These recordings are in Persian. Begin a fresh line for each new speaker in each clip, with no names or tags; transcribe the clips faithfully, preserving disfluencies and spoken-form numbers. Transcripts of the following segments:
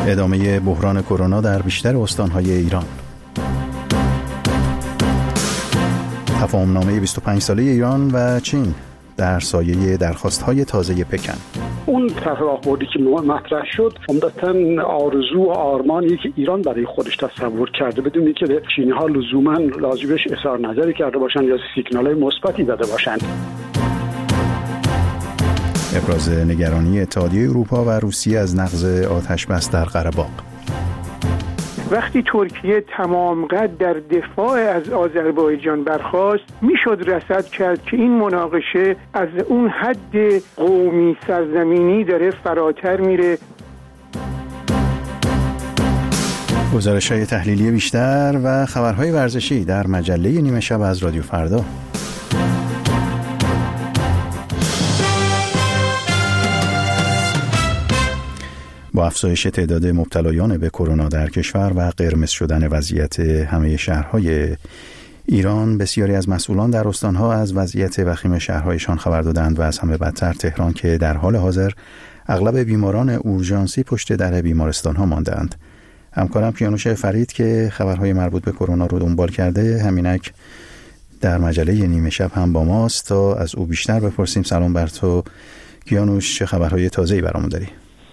ادامه بحران کرونا در بیشتر استان‌های ایران. تفاهم‌نامه بیست و پنج ساله ایران و چین در سایه درخواست‌های تازه پکن.
اون راهبردی که مطرح شد عمدتاً آرزو و آرمانی که ایران برای خودش تصور کرده، بدون اینکه چینی‌ها لزوماً راجبش اظهار نظری کرده باشند یا سیگنال‌های مثبتی داده باشند.
ابراز نگرانی اتحادیه اروپا و روسیه از نقض آتش‌بس در قره‌باغ.
وقتی ترکیه تمام قد در دفاع از آذربایجان برخاست، میشد رصد کرد که این مناقشه از اون حد قومی سرزمینی داره فراتر میره.
گزارش‌های تحلیلی بیشتر و خبرهای ورزشی در مجله نیمه شب از رادیو فردا. با افزایش تعداد مبتلایان به کرونا در کشور و قرمز شدن وضعیت همه شهرهای ایران، بسیاری از مسئولان در استانها از وضعیت وخیم شهرهایشان خبر دادند و از همه بدتر تهران که در حال حاضر اغلب بیماران اورژانسی پشت در بیمارستانها ماندند. همکارم کیانوش فرید که خبرهای مربوط به کرونا رو دنبال کرده همینک در مجله نیمه شب هم با ماست تا از او بیشتر بپرسیم. سلام بر تو کیانوش، چه خبرهای تازه‌ای برامون داری؟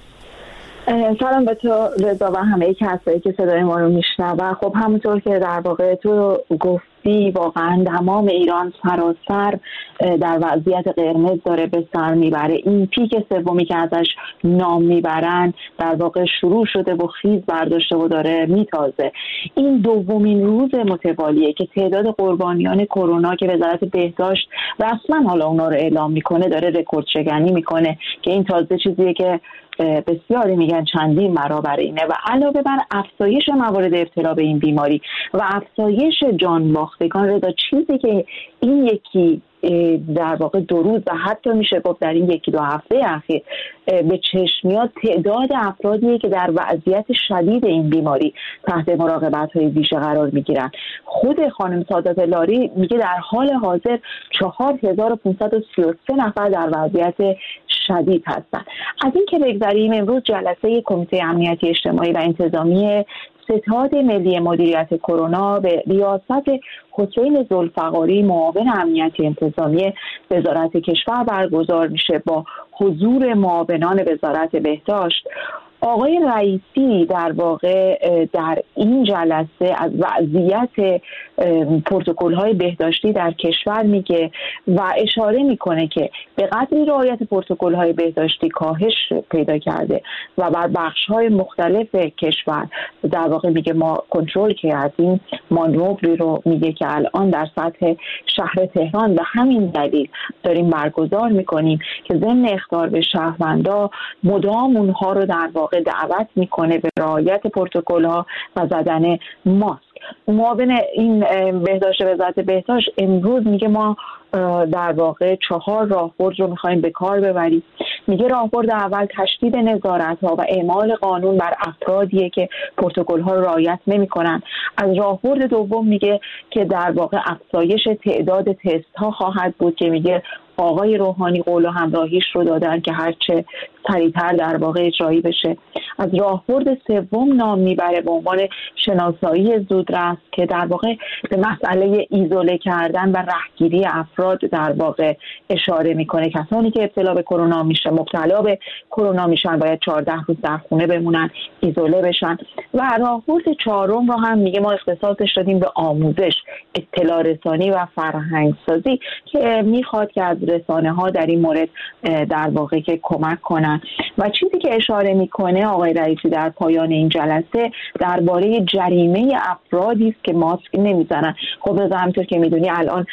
سلام به تو رضا و همه کسایی که صدای ما رو میشنون. خب همونطور که در واقع تو گفتی، واقعا تمام ایران سراسر در وضعیت قرمز داره به سر میبره. این پیک سومی که ازش نام میبرن در واقع شروع شده و خیز برداشته و داره میتازه. این دومین روز متوالیه که تعداد قربانیان کرونا که وزارت بهداشت رسما حالا اونا رو اعلام میکنه داره رکورد شکنی میکنه که این تازه چیزیه که بسیاری میگن چندین برابر اینه و علاوه بر افزایش موارد ابتلا به این بیماری و افزایش جان باختگان، رضا چیزی که این یکی در واقع دو روز و حتی میشه گفت در این یکی دو هفته اخیر به چشم میاد، تعداد افرادیه که در وضعیت شدید این بیماری تحت مراقبت‌های ویژه قرار میگیرن. خود خانم سعادت لاری میگه در حال حاضر چهار هزار و پانصد و سی و سه نفر در وضعیت شدید هستن. از این که بگذاریم، امروز جلسه کمیته امنیتی اجتماعی و انتظامی ستاد ملی مدیریت کرونا به ریاست حسین ذوالفقاری معاون امنیتی انتظامی وزارت کشور برگزار میشه با حضور معاونان وزارت بهداشت. آقای رئیسی در واقع در این جلسه از وضعیت پروتکل‌های بهداشتی در کشور میگه و اشاره میکنه که به قدری رعایت پروتکل‌های بهداشتی کاهش پیدا کرده و بر بخش‌های مختلف کشور در واقع میگه ما کنترل کردیم، مانوری رو میگه که الان در سطح شهر تهران به همین دلیل داریم برگزار میکنیم که ضمن اخطار به شهروندا مدام اونها رو در واقع دعوت میکنه به رعایت پروتکل‌ها و زدن ماسک. معاون این بهداشت وزارت بهداشت امروز میگه ما در واقع چهار راهبرد رو میخوایم به کار ببریم. میگه راهبرد اول تشدید نظارت‌ها و اعمال قانون بر افرادیه که پروتکل‌ها رو رعایت نمی‌کنن. از راهبرد دوم میگه که در واقع افزایش تعداد تست‌ها خواهد بود که میگه آقای روحانی قول و همراهیش رو دادن که هرچه سریعتر در واقع اجرایی بشه. از راهبرد سوم نام میبره به عنوان شناسایی زودرس که در واقع به مسئله ایزوله کردن و رهگیری افراد در واقع اشاره میکنه. کسانی که ابتلا به کرونا میشه مبتلا به کرونا میشن باید چهارده روز در خونه بمونن، ایزوله بشن. و راهبرد چهارم رو هم میگه ما اختصاصش دادیم به آموزش، اطلاع رسانی و فرهنگ سازی که میخواد که از رسانه ها در این مورد در واقع که کمک کنن. و چیزی که اشاره میکنه آقای رئیسی در پایان این جلسه درباره جریمه افرادی است که ماسک نمیزنن. خب از همونطور که میدونی الان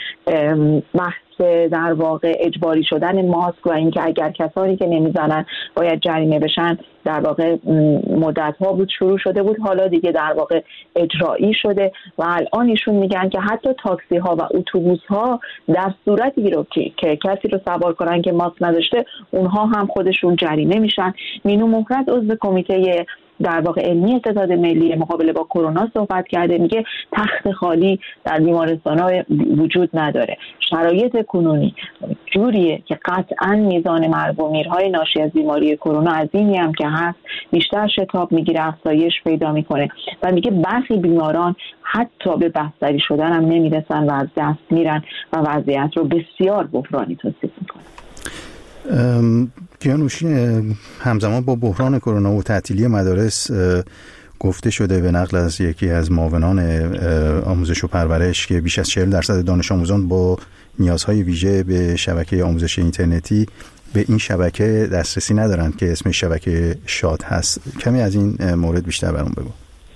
بحث در واقع اجباری شدن ماسک و اینکه اگر کسانی که نمیزنن باید جریمه بشن در واقع مدت ها بود شروع شده بود، حالا دیگه در واقع اجرایی شده و الان ایشون میگن که حتی تاکسی ها و اتوبوس ها در صورتی رو که, که کسی رو سوار کنن که ماسک نداشته اونها هم خودشون جریمه میشن. مینو مهرت عضو کمیته در واقع علمی ستاد ملی مقابله با کرونا صحبت کرده، میگه تخت خالی در بیمارستان‌ها وجود نداره. شرایط کنونی جوریه که قطعاً میزان مرگ و میرهای ناشی از بیماری کرونا از اینی هم که هست بیشتر شتاب میگیره، افزایش پیدا میکنه و میگه برخی بیماران حتی به بستری شدن هم نمیرسن و از دست میرن و وضعیت رو بسیار بحرانی توصیف میکنه.
کیانوش، همزمان با بحران کرونا و تعطیلی مدارس گفته شده به نقل از یکی از معاونان آموزش و پرورش که بیش از چهل درصد دانش آموزان با نیازهای ویژه به شبکه آموزش اینترنتی به این شبکه دسترسی ندارند که اسم شبکه شاد هست. کمی از این مورد بیشتر برام بگو.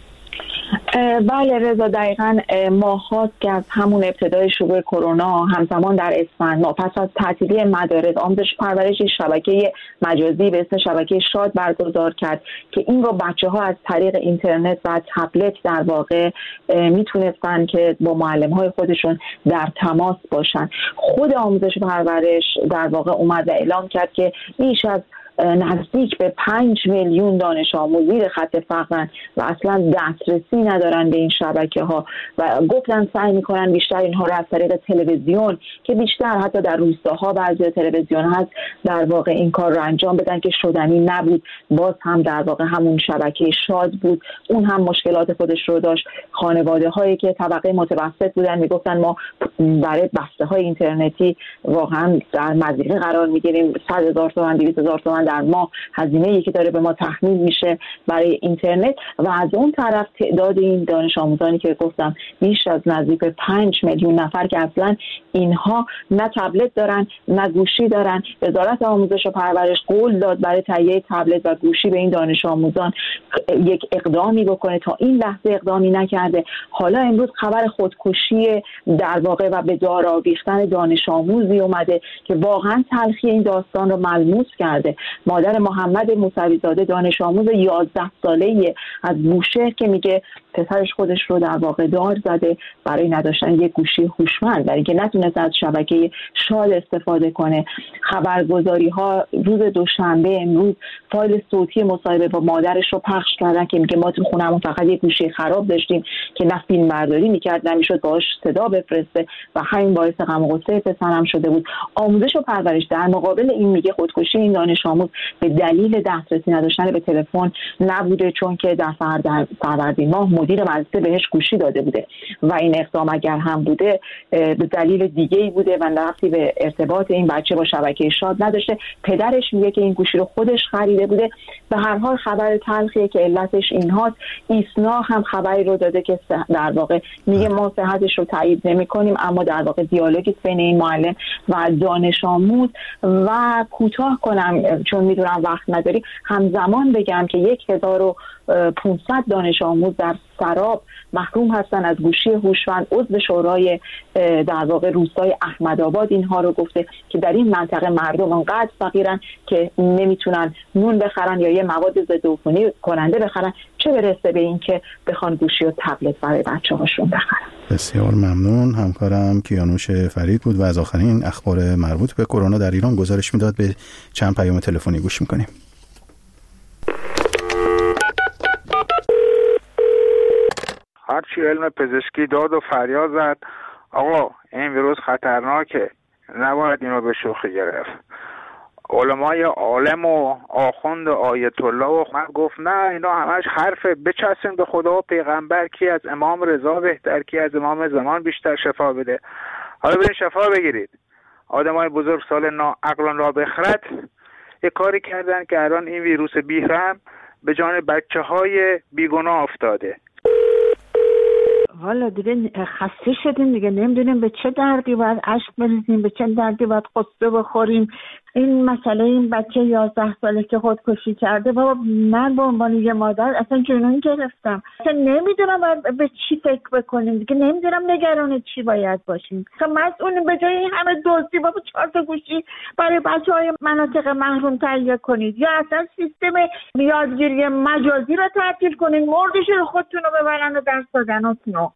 بله رضا، دقیقاً ماهاست که از همون ابتدای شروع کرونا همزمان در اسفند ما پس از تعطیلی مدارس آموزش پرورش شبکه مجازی به اسم شبکه شاد برگزار کرد که این رو بچه‌ها از طریق اینترنت و تبلت در واقع میتونستن که با معلم‌های خودشون در تماس باشن. خود آموزش پرورش در واقع اومد و اعلام کرد که بیش از نزدیک به پنج میلیون دانش آموز زیر خط فقرن و اصلا دسترسی ندارن به این شبکه ها و گفتن سعی میکنن بیشتر اینها رو از طریق تلویزیون که بیشتر حتی در روستاها بعضی تلویزیون هست در واقع این کار رو انجام بدن که شدنی نبود. باز هم در واقع همون شبکه شاد بود، اون هم مشکلات خودش رو داشت. خانواده هایی که طبقه متوسط بودن میگفتن ما برای بسته های اینترنتی واقعا در مضیقه قرار میگیریم، صد هزار تومان دویست هزار تومان در ماه هزینه‌ای که داره به ما تحمیل میشه برای اینترنت و از اون طرف تعداد این دانش آموزانی که گفتم بیش از نزدیک به پنج میلیون نفر که اصلا اینها نه تبلت دارن نه گوشی دارن. وزارت آموزش و پرورش قول داد برای تهیه تبلت و گوشی به این دانش آموزان یک اقدامی بکنه، تا این لحظه اقدامی نکرده. حالا امروز خبر خودکشی در واقع و به دار آویختن دانش آموزی اومده که واقعا تلخی این داستان رو ملموس کرده. مادر محمد موسوی زاده دانش آموز یازده ساله‌ای از بوشهر که میگه پسرش خودش رو در واقع دار زده برای نداشتن یک گوشی هوشمند، برای اینکه نتونست از شبکه شاد استفاده کنه. خبرگزاری ها روز دوشنبه امروز فایل صوتی مصاحبه با مادرش رو پخش کردن که میگه ما تو خونمون فقط یک گوشی خراب داشتیم که نه فیلم برداری میکرد نمیشد باهاش صدا بفرسته و همین باعث غم و غصه پسرم شده بود. آموزش و پرورش در مقابل این میگه خودکشی این دانش آموز به دلیل دسترسی نداشتن به تلفن نبوده، چون که در فروردین ماه مدیر مدرسه بهش گوشی داده بوده و این اقدام اگر هم بوده به دلیل دیگه‌ای بوده و ربطی به ارتباط این بچه با شبکه شاد نداشته. پدرش میگه که این گوشی رو خودش خریده بوده. به هر حال خبر تلخیه که علتش اینهاست. ایسنا هم خبری رو داده که در واقع میگه ما صحتش رو تایید نمی‌کنیم، اما در واقع دیالوگی بین این معلم و دانش آموز. و کوتاه کنم چون میدونم وقت نداری، همزمان بگم که یک هزار و پانصد دانش آموز در سراب محروم هستن از گوشی هوشمند. عضو شورای در واقع روستای احمدآباد اینها رو گفته که در این منطقه مردم انقدر فقیرن که نمیتونن نون بخرن یا یه مواد ضد عفونی کننده بخرن، چه برسه به این که بخوان گوشی و تبلت برای بچه‌هاشون بخرن.
بسیار ممنون. همکارم کیانوش فرید بود و از آخرین اخبار مربوط به کرونا در ایران گزارش میداد. به چند پیام تلفنی گوش میکنیم.
هرچی علم پزشکی داد و فریاد زد آقا این ویروس خطرناکه، نباید اینو به شوخی گرفت. علمای عالم و آخوند و آیت الله و من گفت نه اینا همش حرفه، بچسبین به خدا و پیغمبر، کی از امام رضا بهتر، کی از امام زمان بیشتر شفا بده. حالا برین شفا بگیرید. آدمای بزرگ سال نا عقلان را بخرد یه کاری کردن که الان این ویروس بیرحم به جان بچه های بیگناه افتاده.
والا دیگه خسته شدیم دیگه، نمیدونیم به چه دردی باید اشک بریزیم، به چه دردی باید قصه بخوریم. این مسئله این بچه یازده ساله که خودکشی کرده، بابا من به عنوان یه مادر اصلا جنون گرفتم، اصلا نمیدونم باید به چی فکر بکنیم دیگه، نمیدونم نگران چی باید باشیم. اصلا مسئولین به جای این همه دزدی بابا چهار تا گوشی برای بچه های مناطق محروم تهیه کنید یا اصلا سیستم یادگیری مجازی رو تعطیل کنید، مردش رو خودتون رو ببرن و درس دادناتون رو.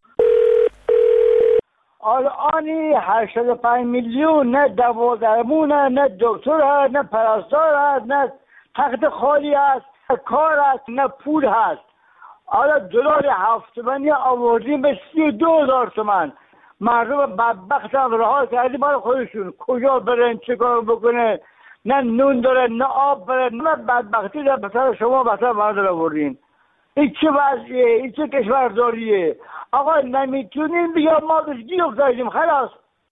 الانی هشتاد و پنج میلیون نه دوادرمون نه دکتر هست نه پرستار هست نه تخت خالی هست. کار هست نه پول هست. حالا دلار هفت تومانی آوردیم به سی و دو هزار تومن. مردم بدبخت هم رها کردیم برای خودشون، کجا برن چه کار بکنه؟ نه نون داره نه آب داره، نه بدبختی در بسر شما بسر مردم آوردین. این چه وضعیه؟ این چه کشورداریه؟ آقا نمیتونیم بیا ما بهش گیر افتادیم خلاص.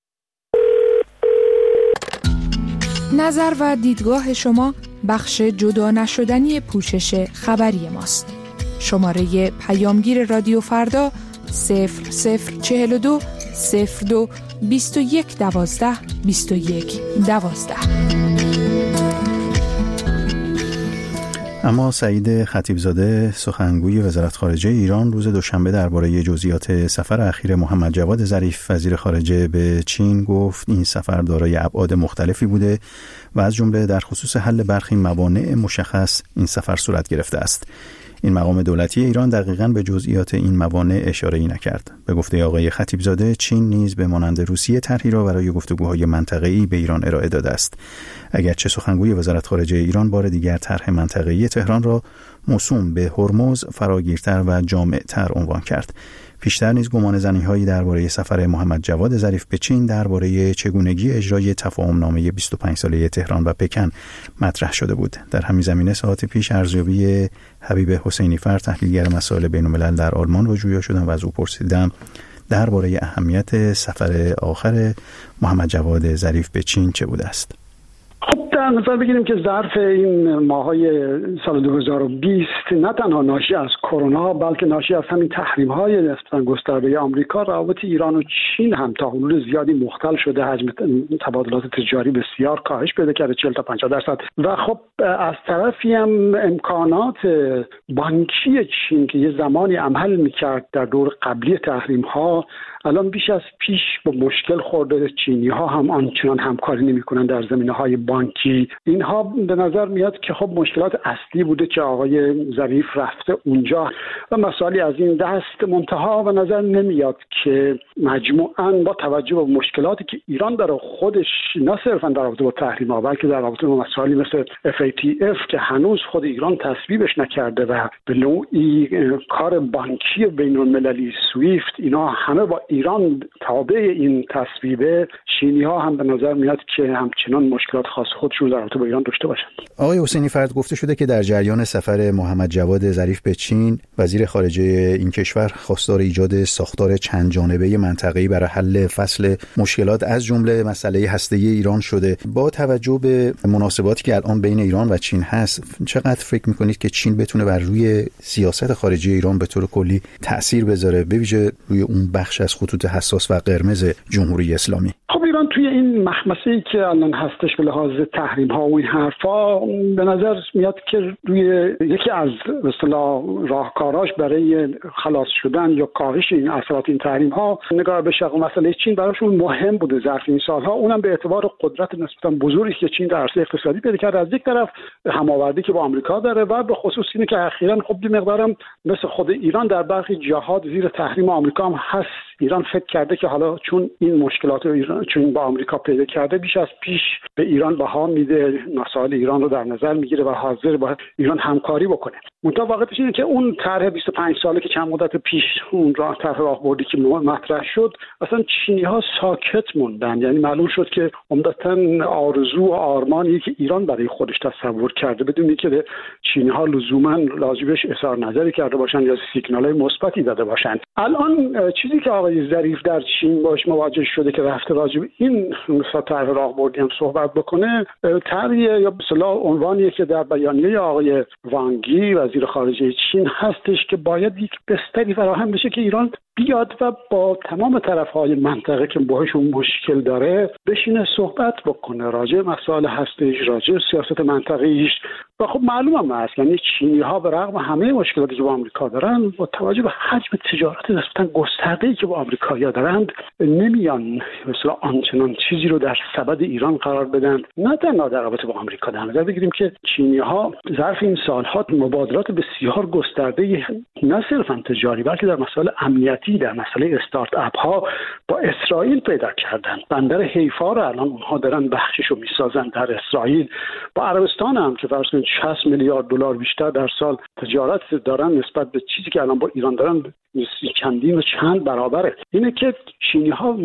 نظر و دیدگاه شما بخش جدا نشدنی پوشش خبری ماست. شماره پیامگیر رادیو فردا صفر صفر چهل و دو صفر دو بیست و یک دوازده بیست و یک دوازده.
اما سعید خطیبزاده سخنگوی وزارت خارجه ایران روز دوشنبه درباره جزئیات سفر اخیر محمد جواد ظریف وزیر خارجه به چین گفت این سفر دارای ابعاد مختلفی بوده و از جمله در خصوص حل برخی موانع مشخص این سفر صورت گرفته است. این مقام دولتی ایران دقیقاً به جزئیات این موانع اشاره‌ای نکرد. به گفته آقای خطیبزاده چین نیز به مانند روسیه طرحی را برای گفتگوهای منطقه‌ای به ایران ارائه داده است. اگرچه سخنگوی وزارت خارجه ایران بار دیگر طرح منطقه‌ای تهران را موسوم به هرمز فراگیرتر و جامع‌تر عنوان کرد. پیشتر نیز گمان زنی‌هایی درباره سفر محمد جواد ظریف به چین درباره چگونگی اجرای تفاهم‌نامه بیست و پنج ساله تهران و پکن مطرح شده بود. در همین زمینه ساعت پیش ارزیابی حبیب حسینی‌فر تحلیلگر مسائل بین‌الملل در آلمان رو جویا شدم و از او پرسیدم درباره اهمیت سفر آخر محمد جواد ظریف به چین چه بوده است.
خب در نظر بگیریم که ظرف این ماهای سال دو هزار و بیست نه تنها ناشی از کرونا بلکه ناشی از همین تحریم‌های نسبتاً گسترده آمریکا، روابط ایران و چین هم تا حدود زیادی مختل شده، حجم تبادلات تجاری بسیار کاهش پیدا کرده، چهل تا پنجاه درصد. و خب از طرفی هم امکانات بانکی چین که یه زمانی عمل می‌کرد در دور قبلی تحریم‌ها الان بیش از پیش با مشکل خورده. چینی‌ها هم آنچنان همکاری نمی‌کنند در زمینه‌های بانکی. اینها به نظر میاد که خب مشکلات اصلی بوده که آقای ظریف رفته اونجا و مسائلی از این دست. منتها به نظر نمیاد که مجموعاً با توجه به مشکلاتی که ایران داره خودش، نه صرفاً در رابطه با تحریم‌ها بلکه در رابطه با مسائلی مثل اف ای تی اف که هنوز خود ایران تصویبش نکرده و به نوعی کار بانکی بین‌المللی سویفت، اینا همه با ایران تابع این تصویبه. چینی‌ها هم به نظر میاد که همچنان مشکلات خاص خودشون در رابطه با ایران داشته باشند.
آقای حسینی‌فر گفته شده که در جریان سفر محمد جواد ظریف به چین وزیر خارجه این کشور خواستار ایجاد ساختار چند جانبه منطقه‌ای برای حل فصل مشکلات از جمله مسئله هسته‌ای ایران شده. با توجه به مناسباتی که الان بین ایران و چین هست، چقدر فکر می‌کنید که چین بتونه بر روی سیاست خارجی ایران به طور کلی تأثیر بذاره، به ویژه روی اون بخش از خطوط حساس و قرمز جمهوری اسلامی؟
خب ایران توی این مخمسه‌ای که الان هستش به لحاظ تحریم‌ها و این حرفا، به نظر میاد که روی یکی از به اصطلاح راهکاراش برای خلاص شدن یا کاهش این اثرات این تحریم‌ها نگاه به شق مسئله چین براشون مهم بوده ظرف این سالها. اونم به اعتبار قدرت نسبتاً بزرگی که چین در عرصه اقتصادی پیدا کرده، از یک طرف هماوردی که با آمریکا داره و به خصوص اینه که اخیراً خب دی مقدارم مثل خود ایران در برخی جهات زیر تحریم آمریکا هم هست. ایران فکر کرده که حالا چون این مشکلات ایران چون با آمریکا پیدا کرده بیش از پیش به ایران بها میده، مسائل ایران رو در نظر میگیره و حاضر با ایران همکاری بکنه. منتها واقعیتش اینه که اون طرح بیست و پنج ساله که چند مدت پیش اون راه طرح راهبردی که مطرح شد، اصلا چینی‌ها ساکت موندن. یعنی معلوم شد که عمدتاً آرزو و آرمانی که ایران برای خودش تصور کرده بدون اینکه چینی‌ها لزوماً راجبش اظهار نظری کرده باشن یا سیگنال‌های مثبتی داده باشن. الان چیزی که آقای ظریف در چین باش مواجه شده که رفته راجب این طرح راهبردی هم صحبت بکنه، طرحیه یا به اصطلاح عنوانیه که در بیانیه آقای وانگی وزیر خارجه چین هستش که باید یک بستری فراهم بشه که ایران بیاد و با تمام طرف‌های منطقه که باهاشون مشکل داره بشینه صحبت بکنه راجع مسائل هستش، راجع سیاست منطقه‌ایش. و خب معلومه هم هست یعنی چینی‌ها به رغم همه مشکلاتی که با آمریکا دارن، با توجه به حجم تجارت نسبتاً گسترده‌ای که با آمریکایی‌ها دارند، نمیان مثلا آنچنان چیزی رو در سبد ایران قرار بدن. نه تنها در رابطه با آمریکا، در نظر بگیریم که چینی‌ها ظرف این سال‌ها مبادلات بسیار گسترده‌ای نه صرفاً تجاری بلکه در مسائل امنیتی، در مسئله استارت اپ ها با اسرائیل پیدا کردن. بندر حیفا رو الان اونها دارن بخشش رو میسازن در اسرائیل. با عربستان هم که فرض کنید شصت میلیارد دلار بیشتر در سال تجارت دارن نسبت به چیزی که الان با ایران دارن چندین و چند برابره. اینه که چینی ها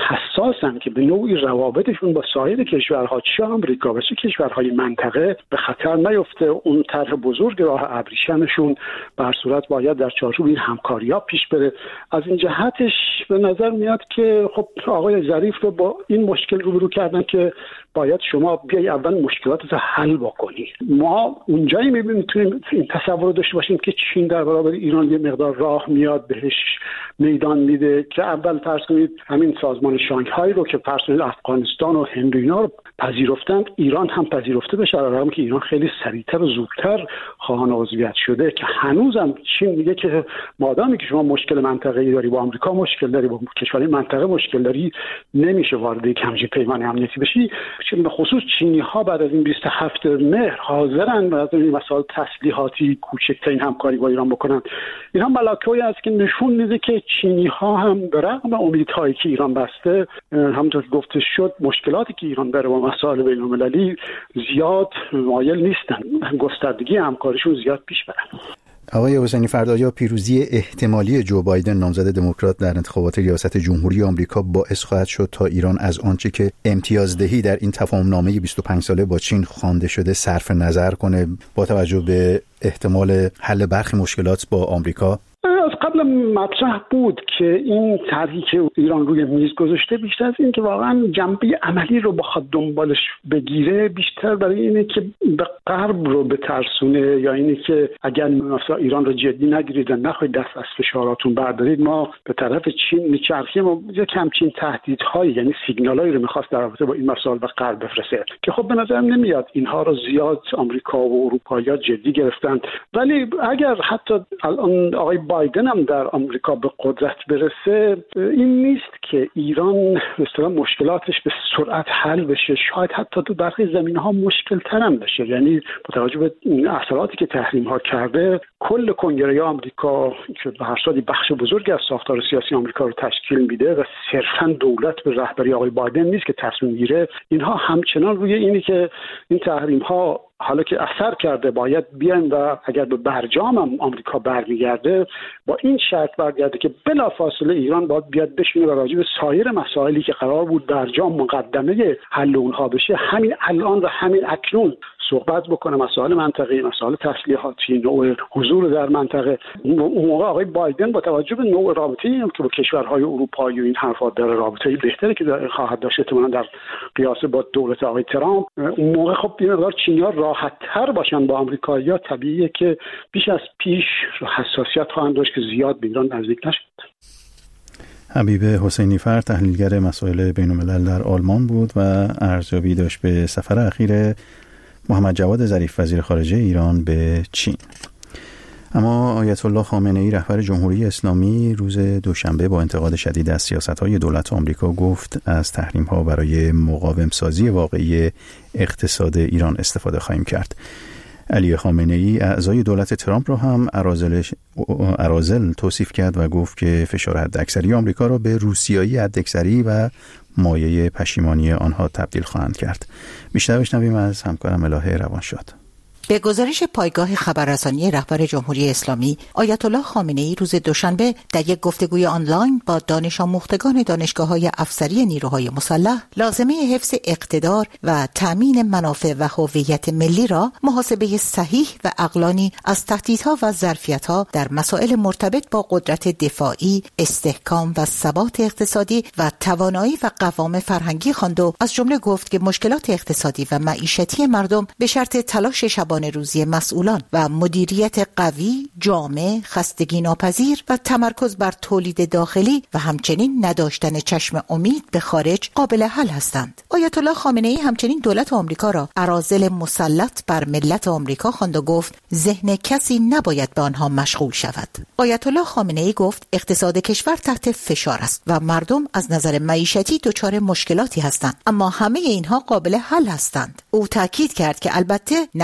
حساسن که به نوعی روابطشون با سایر کشورها، چه آمریکا و چه کشورهای منطقه، به خطر نیفته. اون طرح بزرگ راه ابریشمشون به هر صورت باید در چارچوب این همکاری‌ها پیش بره. از این جهتش به نظر میاد که خب آقای ظریف رو با این مشکل روبرو کردن که باید شما بیای اول مشکلات رو حل بکنی. ما اونجایی می‌بینیم این تصور رو داشته باشیم که چین در برابر ایران یه مقدار راه میاد، بهش میدان میده که اول فرض کنید همین سازمان شانگهای رو که فرض کنید افغانستان و هند و اینا رو پذیرفتن، ایران هم پذیرفته بشه، علاوه که ایران خیلی سریعتر و زودتر خواهان عضویت شده، که هنوزم چین میگه که مادامی که شما مشکل منطقه‌ای داری، با آمریکا مشکل داری، با کشورهای منطقه مشکل داری، نمیشه وارد یک همچین پیمان امنیتی بشی. چون به خصوص چینی ها بعد از این بیست و هفتم مهر حاضرن از این مسائل تسلیحاتی کوچکترین همکاری با ایران بکنن. این هم ملاکه‌ای است که نشون میده که چینی ها هم به رغم امیدهایی که ایران بسته، همونطور که گفته شد، مشکلاتی که ایران داره با مسائل بین‌المللی زیاد مایل نیستن گستردگی همکاریشون زیاد پیش برن.
آقای حسینی فردا، یا پیروزی احتمالی جو بایدن نامزد دموکرات در انتخابات ریاست جمهوری آمریکا باعث خواهد شد تا ایران از آنچه که امتیازدهی در این تفاهم‌نامه بیست و پنج ساله با چین خوانده شده صرف نظر کنه با توجه به احتمال حل برخی مشکلات با آمریکا؟
از قبل مطرح بود که این طرحی که ایران روی میز گذاشته بیشتر از این که واقعا جنبه عملی رو بخواد دنبالش بگیره، بیشتر برای اینه که به غرب رو بترسونه، یا اینه که اگر مثلا ایران رو جدی نگیرید، نخواهید دست از فشاراتون بردارید، ما به طرف چین میچرخیم و یک همچین تهدیدهایی، یعنی سیگنالایی رو میخواست در رابطه با این مسائل به غرب بفرسته که خب به نظر نمیاد اینها رو زیاد آمریکا و اروپایی‌ها جدی گرفتن. ولی اگر حتی الان آقای بایدن هم در آمریکا به قدرت برسه، این نیست که ایران به اصطلاح مشکلاتش به سرعت حل بشه، شاید حتی تو برخی زمینه‌ها مشکل تر هم بشه. یعنی با توجه به اثراتی که تحریم ها کرده، کل کنگره آمریکا که به هر صورتی بخش بزرگی از ساختار سیاسی آمریکا رو تشکیل میده و صرفاً دولت به رهبری آقای بایدن نیست که تصمیم گیره، اینها همچنان روی اینی که این تحریم ها حالا که اثر کرده باید بیان و اگر به برجام هم آمریکا برمیگرده، با این شرط برگرده که بلافاصله ایران باید بیاد بشینه و راجع به سایر مسائلی که قرار بود برجام مقدمه حل اونها بشه، همین الان و همین اکنون صحبت بکنه. مسائل منطقی، مسائل تسلیحاتی، نوع حضور در منطقه. اون موقع آقای بایدن با توجه به نوع رابطه‌ای که با کشورهای اروپایی و این حرفا داره، رابطه‌ای بهتری که خواهد داشت احتمالاً در قیاس با دولت آقای ترامپ، اون موقع خب این مقدار چینی‌ها راحت‌تر باشن با آمریکایی‌ها، طبیعیه که بیش از پیش حساسیت خواهند داشت که زیاد به ایران نزدیک نشد.
حبیب حسینی فر، تحلیلگر مسائل بین‌الملل در آلمان بود و ارزیابی داشت به سفر اخیر محمد جواد ظریف وزیر خارجه ایران به چین. اما آیت الله خامنه ای رهبر جمهوری اسلامی روز دوشنبه با انتقاد شدید از سیاست‌های دولت آمریکا گفت از تحریم‌ها برای مقاوم‌سازی واقعی اقتصاد ایران استفاده خواهیم کرد. علی خامنه ای اعضای دولت ترامپ را هم اراذل توصیف کرد و گفت که فشار حداکثری آمریکا را به روسیایی حداکثری و مایه پشیمانی آنها تبدیل خواهند کرد. بیشتر بشنویم از همکارم الهه روانشاد.
به گزارش پایگاه خبررسانی رهبر جمهوری اسلامی، آیت الله خامنه ای روز دوشنبه در یک گفتگوی آنلاین با دانش آموختگان دانشگاه‌های افسری نیروهای مسلح لازمه حفظ اقتدار و تأمین منافع و هویت ملی را محاسبه صحیح و عقلانی از تهدیدها و ظرفیت‌ها در مسائل مرتبط با قدرت دفاعی، استحکام و ثبات اقتصادی و توانایی و قوام فرهنگی خواند و از جمله گفت که مشکلات اقتصادی و معیشتی مردم به شرط تلاش شبانه روزی مسئولان و مدیریت قوی، جامع، خستگی ناپذیر و تمرکز بر تولید داخلی و همچنین نداشتن چشم امید به خارج قابل حل هستند. آیت الله خامنه ای همچنین دولت آمریکا را اراذل مسلط بر ملت آمریکا خواند و گفت ذهن کسی نباید به آنها مشغول شود. آیت الله خامنه ای گفت اقتصاد کشور تحت فشار است و مردم از نظر معیشتی دچار مشکلاتی هستند، اما همه اینها قابل حل هستند. او تاکید کرد که البته نقش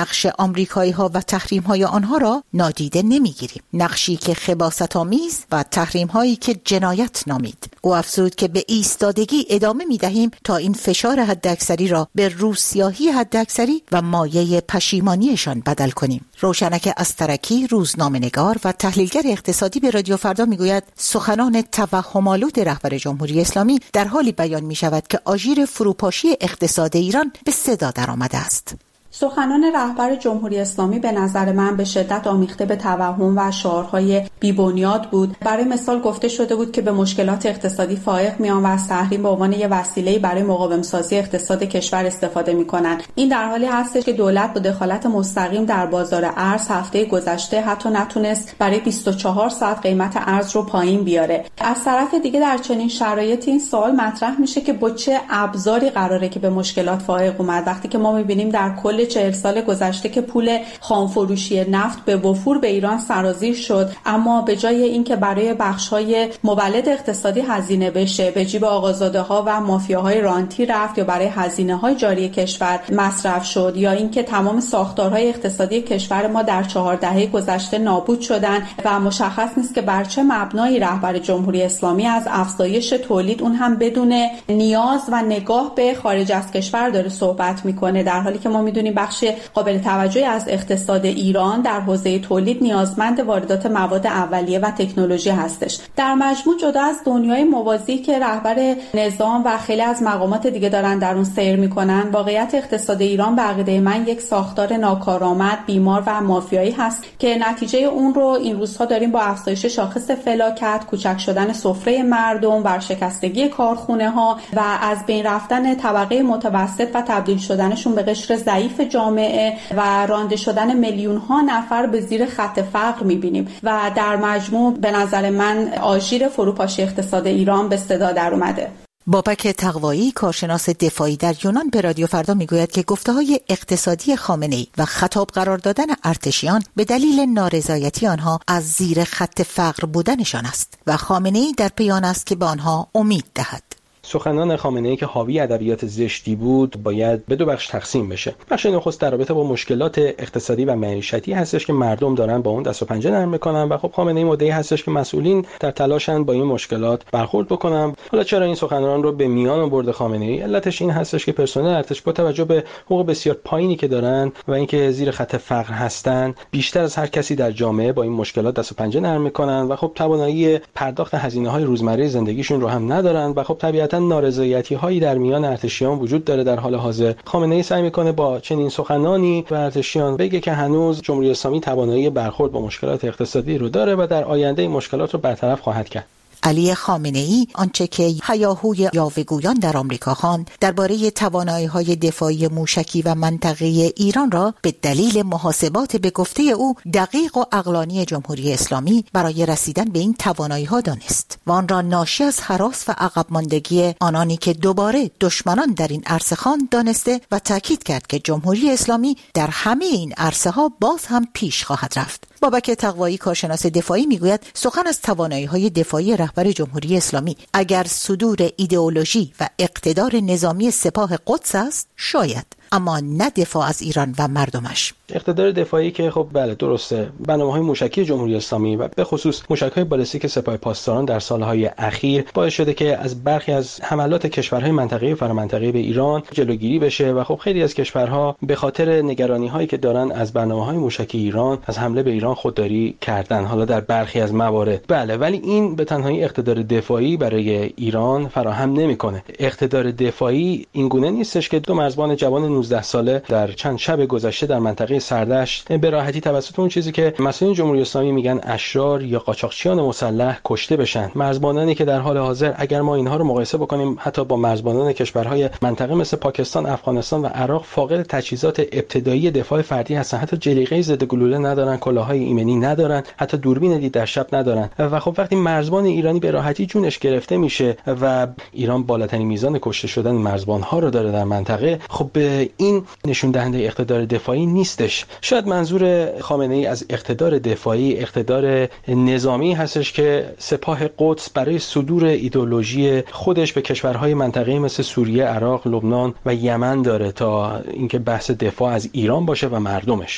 آمریکایی‌ها و تحریم‌های آنها را نادیده نمی‌گیریم. نقشی که خباثت‌آمیز و تحریم‌هایی که جنایت نامید. او افزود که به ایستادگی ادامه می‌دهیم تا این فشار حداکثری را به روسیاهی حداکثری و مایه پشیمانیشان بدل کنیم. روشنک استرکی، روزنامه‌نگار و تحلیلگر اقتصادی به رادیو فردا میگوید سخنان توهم‌آلود رهبر جمهوری اسلامی در حالی بیان می‌شود که آژیر فروپاشی اقتصاد ایران به صدا درآمده است.
سخنان رهبر جمهوری اسلامی به نظر من به شدت آمیخته به توهم و شعارهای بی‌بنیاد بود. برای مثال گفته شده بود که به مشکلات اقتصادی فائق میان و از تحریم به عنوان یک وسیله برای مقاوم‌سازی اقتصاد کشور استفاده میکنن. این در حالی هستش که دولت با دخالت مستقیم در بازار ارز هفته گذشته حتی نتونست برای بیست و چهار ساعت قیمت ارز رو پایین بیاره. از طرف دیگه در چنین شرایطی این سوال مطرح میشه که با چه ابزاری قراره که به مشکلات فائق اومد، وقتی که ما میبینیم در کل چهل سال گذشته که پول خامفروشی نفت به وفور به ایران سرازیر شد، اما به جای اینکه برای بخش‌های مولد اقتصادی هزینه بشه به جیب آقازاده‌ها و مافیاهای رانتی رفت یا برای هزینه‌های جاری کشور مصرف شد، یا اینکه تمام ساختارهای اقتصادی کشور ما در چهار دهه گذشته نابود شدن و مشخص نیست که بر چه مبنایی رهبر جمهوری اسلامی از افزایش تولید، اون هم بدون نیاز و نگاه به خارج از کشور داره صحبت میکنه، در حالی که ما میدونیم بخش قابل توجهی از اقتصاد ایران در حوزه تولید نیازمند واردات مواد اولیه و تکنولوژی هستش. در مجموع جدا از دنیای موازی که رهبر نظام و خیلی از مقامات دیگه دارن در اون سیر میکنن، واقعیت اقتصاد ایران به عقیده من یک ساختار ناکارآمد، بیمار و مافیایی هست که نتیجه اون رو این روزها داریم با افزایش شاخص فلاکت، کوچک شدن سفره مردم، ورشکستگی کارخونه ها و از بین رفتن طبقه متوسط و تبدیل شدنشون به قشر ضعیف جامعه و رانده شدن میلیون ها نفر به زیر خط فقر میبینیم و در مجموع به نظر من آژیر فروپاشی اقتصاد ایران به صدا در اومده.
بابک تقوایی، کارشناس دفاعی در یونان، به رادیو فردا میگوید که گفته‌های اقتصادی خامنه‌ای و خطاب قرار دادن ارتشیان به دلیل نارضایتی آنها از زیر خط فقر بودنشان است و خامنه‌ای در پیان است که به آنها امید دهد.
سخنان خامنه‌ای که حاوی ادبیات زشتی بود باید به دو بخش تقسیم بشه. بخش نخست در رابطه با مشکلات اقتصادی و معیشتی هستش که مردم دارن با اون دست و پنجه نرم میکنن و خب خامنه‌ای مدعی هستش که مسئولین در تلاشن با این مشکلات برخورد بکنن. حالا چرا این سخنان رو به میان آورد خامنه‌ای؟ علتش این هستش که پرسنل ارتش با توجه به حقوق بسیار پایینی که دارن و اینکه زیر خط فقر هستن، بیشتر از هر کسی در جامعه با این مشکلات دست و پنجه نرم میکنن و خب توانایی پرداخت هزینه‌های روزمره زندگیشون رو هم ندارن و خب طبیعتاً نارضایتی هایی در میان ارتشیان وجود داره. در حال حاضر خامنه‌ای سعی میکنه با چنین سخنانی به ارتشیان بگه که هنوز جمهوری اسلامی توانایی برخورد با مشکلات اقتصادی رو داره و در آینده این مشکلات رو برطرف خواهد کرد.
علی خامنه‌ای آنچه که هیاهوی یاوه‌گویان در آمریکا خواند درباره توانایی‌های دفاعی موشکی و منطقه‌ای ایران را به دلیل محاسبات به گفته او دقیق و عقلانی جمهوری اسلامی برای رسیدن به این توانایی‌ها دانست و آن را ناشی از هراس و عقب ماندگی آنانی که دوباره دشمنان در این عرصه خواند دانسته و تاکید کرد که جمهوری اسلامی در همه این عرصه‌ها باز هم پیش خواهد رفت. بابک تقوایی، کارشناس دفاعی، میگوید سخن از توانایی‌های دفاعی رهبر جمهوری اسلامی اگر صدور ایدئولوژی و اقتدار نظامی سپاه قدس است شاید، اما نه دفاع از ایران و مردمش.
اقتدار دفاعی که خب بله درسته، برنامه‌های موشکی جمهوری اسلامی و به خصوص موشک‌های بالستیک سپاه پاسداران در سالهای اخیر باعث شده که از برخی از حملات کشورهای منطقه‌ای و فرامنطقه‌ای به ایران جلوگیری بشه و خب خیلی از کشورها به خاطر نگرانی‌هایی که دارن از برنامه‌های موشکی ایران از حمله به ایران خودداری کردن، حالا در برخی از موارد. بله، ولی این به تنهایی اقتدار دفاعی برای ایران فراهم نمی‌کنه. اقتدار دفاعی این گونه نیستش که دو مرزبان جوان نوزده ساله در چند شب گذشته در منطقه سردشت به راحتی توسط اون چیزی که مسئولین جمهوری اسلامی میگن اشرار یا قاچاقچیان مسلح کشته بشن. مرزبانانی که در حال حاضر اگر ما اینها رو مقایسه بکنیم حتی با مرزبانان کشورهای منطقه مثل پاکستان، افغانستان و عراق، فاقد تجهیزات ابتدایی دفاع فردی هستن، حتی جلیقه ضد گلوله ندارن، کلاههای ایمنی ندارن، حتی دوربین دید در شب ندارن و خب وقتی مرزبان ایرانی به راحتی جونش گرفته میشه و ایران بالاترین میزان کشته شدن مرزبان‌ها رو داره در منطقه، خب این نشون دهنده اقتدار دفاعی نیستش. شاید منظور خامنه‌ای از اقتدار دفاعی اقتدار نظامی هستش که سپاه قدس برای صدور ایدئولوژی خودش به کشورهای منطقه‌ای مثل سوریه، عراق، لبنان و یمن داره تا اینکه بحث دفاع از ایران باشه و مردمش.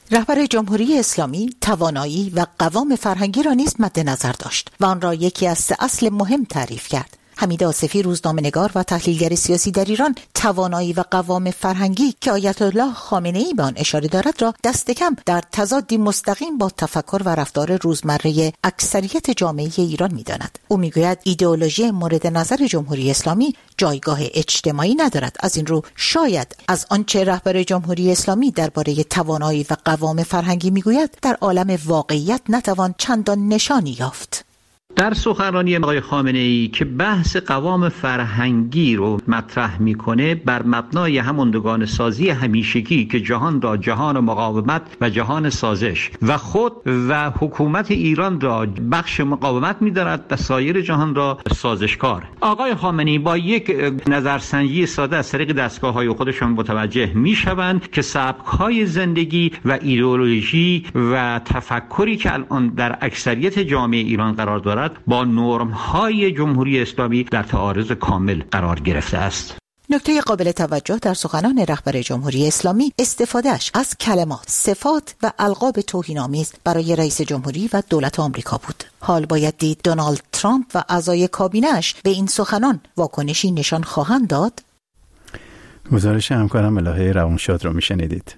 رهبر جمهوری اسلامی توانایی و قوام فرهنگی را نیز مد نظر داشت و آن را یکی از سه اصل مهم تعریف کرد. حمید آصفی روزنامه‌نگار و تحلیلگر سیاسی در ایران توانایی و قوام فرهنگی که آیت الله خامنه‌ای به آن اشاره دارد را دست کم در تضادی مستقیم با تفکر و رفتار روزمره اکثریت جامعه ایران می‌داند. او می‌گوید ایدئولوژی مورد نظر جمهوری اسلامی جایگاه اجتماعی ندارد. از این رو شاید از آنچه رهبر جمهوری اسلامی درباره توانایی و قوام فرهنگی می‌گوید در عالم واقعیت نتوان چندان نشانی یافت.
در سخنرانی آقای خامنه‌ای که بحث قوام فرهنگی رو مطرح میکنه بر مبنای همون دوگان سازی همیشگی که جهان را جهان مقاومت و جهان سازش و خود و حکومت ایران را بخش مقاومت می‌داند و سایر جهان را سازشکار. آقای خامنه‌ای با یک نظرسنجی ساده از طریق دستگاه‌های خودشان متوجه میشوند که سبک‌های زندگی و ایدئولوژی و تفکری که الان در اکثریت جامعه ایران قرار دارد با نرم‌های جمهوری اسلامی در تعارض کامل قرار گرفته است.
نکته قابل توجه در سخنان رهبر جمهوری اسلامی استفادهش از کلمات، صفات و القاب توهین‌آمیز برای رئیس جمهوری و دولت آمریکا بود. حال باید دید دونالد ترامپ و اعضای کابینه‌اش به این سخنان واکنشی نشان خواهند داد.
گزارش همکارم ملاحه روانشاد رو میشنیدید.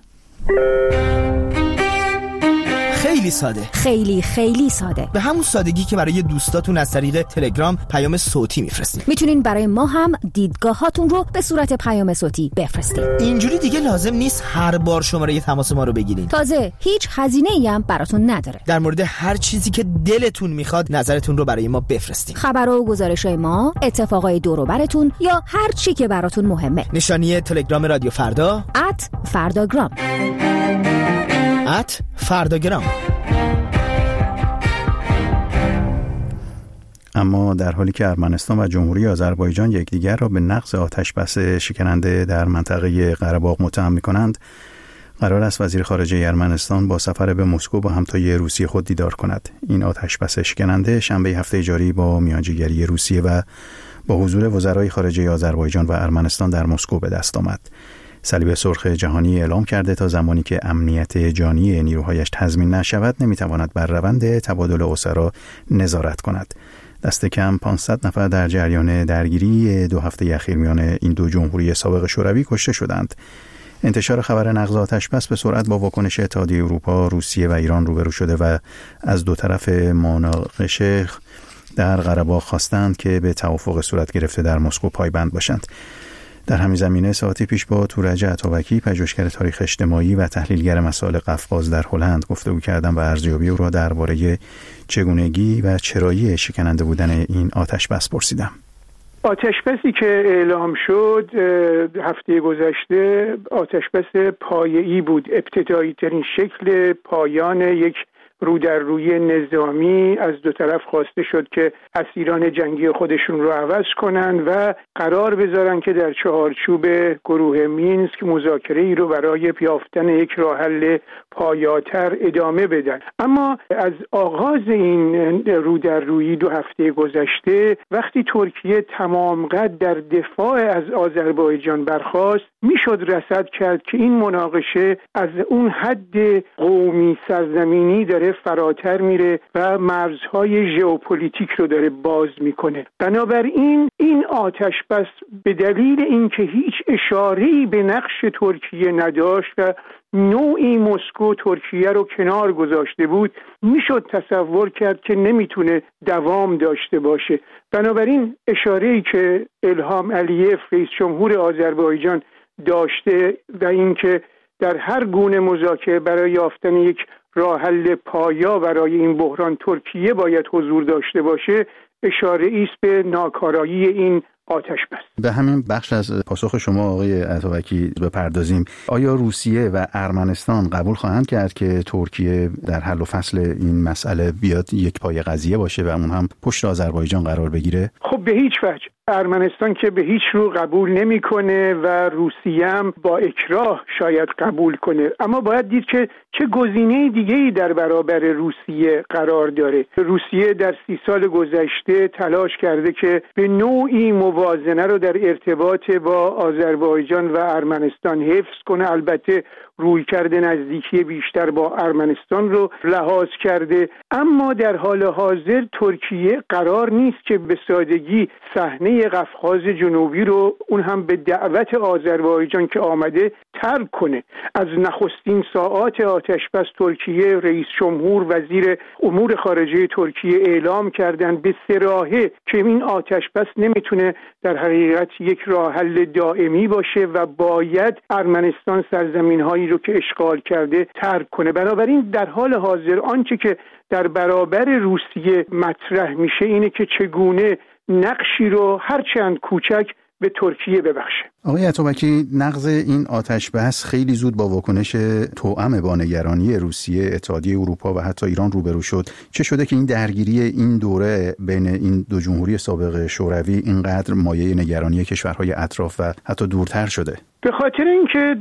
خیلی ساده،
خیلی خیلی ساده،
به همون سادگی که برای دوستاتون از طریق تلگرام پیام صوتی میفرستین.
میتونین برای ما هم دیدگاهاتون رو به صورت پیام صوتی بفرستین.
اینجوری دیگه لازم نیست هر بار شماره تماس ما رو بگیرین.
تازه هیچ هزینه‌ای هم براتون نداره.
در مورد هر چیزی که دلتون میخواد نظرتون رو برای ما بفرستین.
خبرها و گزارش‌های ما، اتفاقای دور و براتون یا هر چی که براتون مهمه.
نشانی تلگرام رادیو فردا
ات فرداگرام
ات فرداگرام.
اما در حالی که ارمنستان و جمهوری آذربایجان یکدیگر را به نقض آتشبس شکننده در منطقه قره باغ متهم می‌کنند، قرار است وزیر خارجه ارمنستان با سفر به مسکو با همتای روسیه خود دیدار کند. این آتشبس شکننده شنبه هفته جاری با میانجیگری روسیه و با حضور وزرای خارجه آذربایجان و ارمنستان در مسکو به دست آمد. صلیب سرخ جهانی اعلام کرده تا زمانی که امنیت جانی نیروهایش تضمین نشود نمیتواند بر روند تبادل اسرا نظارت کند. دست کم پانصد نفر در جریان درگیری دو هفته اخیر میان این دو جمهوری سابق شوروی کشته شدند. انتشار خبر نقض آتشبس به سرعت با واکنش اتحادیه اروپا، روسیه و ایران روبرو شده و از دو طرف مناقشه در قره باغ خواستند که به توافق صورت گرفته در مسکو پایبند باشند. در همین زمینه ساعتی پیش با تورج عطابکی، پژوهشگر تاریخ اجتماعی و تحلیلگر مسائل قفقاز در هلند گفتگو کردم و ارزیابی او را درباره چگونگی و چرایی شکننده بودن این آتشبس پرسیدم.
آتشبسی که اعلام شد هفته گذشته آتشبس پایه‌ای بود، ابتدایی ترین شکل پایان یک رو در روی نظامی. از دو طرف خواسته شد که اسیران جنگی خودشون رو عوض کنن و قرار بذارن که در چهارچوب گروه مینسک مذاکره ای رو برای یافتن یک راه حل پایاتر ادامه بدن. اما از آغاز این رو در روی دو هفته گذشته وقتی ترکیه تمام قد در دفاع از آذربایجان برخاست، میشد رصد کرد که این مناقشه از اون حد قومی سرزمینی داره فراتر میره و مرزهای ژئوپلیتیک رو داره باز میکنه. بنابراین این آتشبس به دلیل اینکه هیچ اشاره‌ای به نقش ترکیه نداشت و نوعی مسکو ترکیه رو کنار گذاشته بود، میشد تصور کرد که نمیتونه دوام داشته باشه. بنابراین اشاره‌ای که الهام علیف رئیس جمهور آذربایجان داشته و اینکه در هر گونه مذاکره برای یافتن یک راه حل پایا برای این بحران ترکیه باید حضور داشته باشه، اشاره ایست به ناکارایی این آتشبس.
به همین بخش از پاسخ شما آقای عطابکی بپردازیم. آیا روسیه و ارمنستان قبول خواهند کرد که ترکیه در حل و فصل این مسئله بیاد یک پای قضیه باشه و اون هم پشت آذربایجان قرار بگیره؟
خب به هیچ وجه. ارمنستان که به هیچ رو قبول نمیکنه و روسیه هم با اکراه شاید قبول کنه، اما باید دید که چه گزینه دیگه‌ای در برابر روسیه قرار داره. روسیه در سی سال گذشته تلاش کرده که به نوعی موازنه رو در ارتباط با آذربایجان و ارمنستان حفظ کنه. البته رویکرد نزدیکی بیشتر با ارمنستان رو لحاظ کرده، اما در حال حاضر ترکیه قرار نیست که به سادگی صحنه قفقاز جنوبی رو، اون هم به دعوت آذربایجان که آمده، ترک کنه. از نخستین ساعات آتشبس ترکیه رئیس جمهور وزیر امور خارجه ترکیه اعلام کردن به صراحه که این آتشبس نمیتونه در حقیقت یک راه حل دائمی باشه و باید ارمنستان سرزمین‌هایی رو که اشغال کرده ترک کنه. بنابراین در حال حاضر آنچه که در برابر روسیه مطرح میشه اینه که چگونه نقشی رو هرچند کوچک به ترکیه ببخشه.
آقای اتابکی، نقض این آتش بس خیلی زود با واکنش توأم با نگرانی روسیه، اتحادیه اروپا و حتی ایران روبرو شد. چه شده که این درگیری این دوره بین این دو جمهوری سابق شوروی اینقدر مایه نگرانی کشورهای اطراف و حتی دورتر شده؟
به خاطر اینکه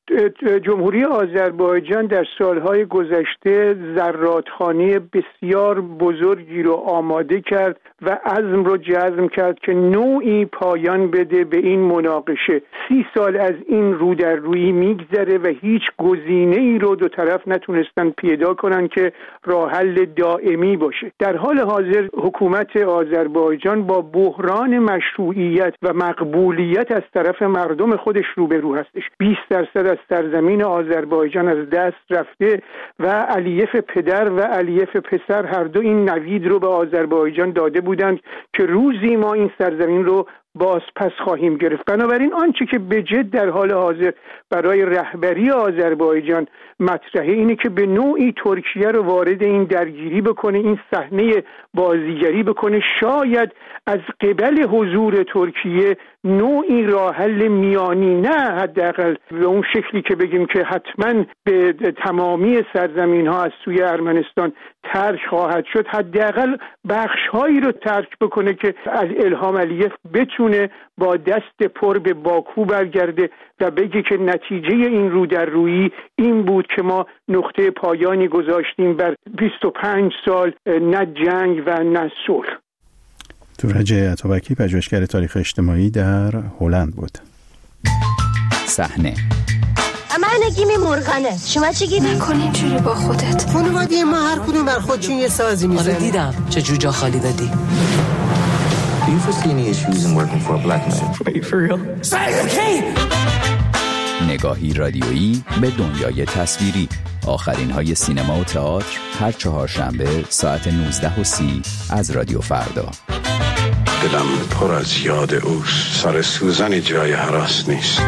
جمهوری آذربایجان در سالهای گذشته زرادخانه بسیار بزرگی رو آماده کرد و عزم رو جزم کرد که نوعی پایان بده به این مناقشه. سی سال از این رو در روی میگذره و هیچ گزینه‌ای رو دو طرف نتونستن پیدا کنن که راه حل دائمی باشه. در حال حاضر حکومت آذربایجان با بحران مشروعیت و مقبولیت از طرف مردم خودش روبرو هستش. بیست درصد از سرزمین آذربایجان از دست رفته و علیف پدر و علیف پسر هر دو این نوید رو به آذربایجان داده بودند که روزی ما این سرزمین رو باز پس خواهیم گرفت. بنابراین آنچه که به جد در حال حاضر برای رهبری آذربایجان مطرحه اینه که به نوعی ترکیه رو وارد این درگیری بکنه، این صحنه بازیگری بکنه. شاید از قبل حضور ترکیه نوعی راه حل میانی، نه حداقل به اون شکلی که بگیم که حتما به تمامی سرزمین ها از سوی ارمنستان ترک خواهد شد، حداقل بخش هایی رو ترک بکنه که از الهام علیف بتونه با دست پر به باکو برگرده و بگه که نتیجه این رو در رویی این بود که ما نقطه پایانی گذاشتیم بر بیست و پنج سال نه جنگ و نه صلح.
تورج اتابکی، پژوهشگر تاریخ اجتماعی در هلند بود.
صحنه
من نگیم مرغنه. شما چی گیری؟
نکن اینجوری با خودت.
خانواده ما هر کدوم بر خودشون یه سازی میزنن.
آره دیدم چه جوجا خالی دادی.
Do you foresee any issues in working for a black man?
Are you for real?
نگاهی رادیویی به دنیای تصویری. آخرین های سینما و تئاتر هر چهارشنبه ساعت نوزده و سی از رادیو فردا.
دلم پر از یاد اوست. سر سوزن جای هراس نیست.